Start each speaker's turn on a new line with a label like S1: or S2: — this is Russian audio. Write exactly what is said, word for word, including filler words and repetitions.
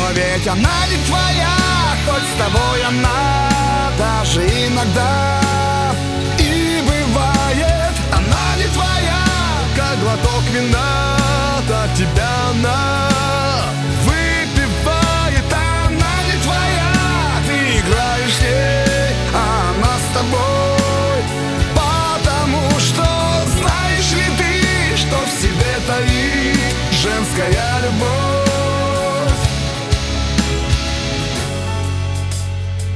S1: Но ведь она не твоя, хоть с тобой она даже иногда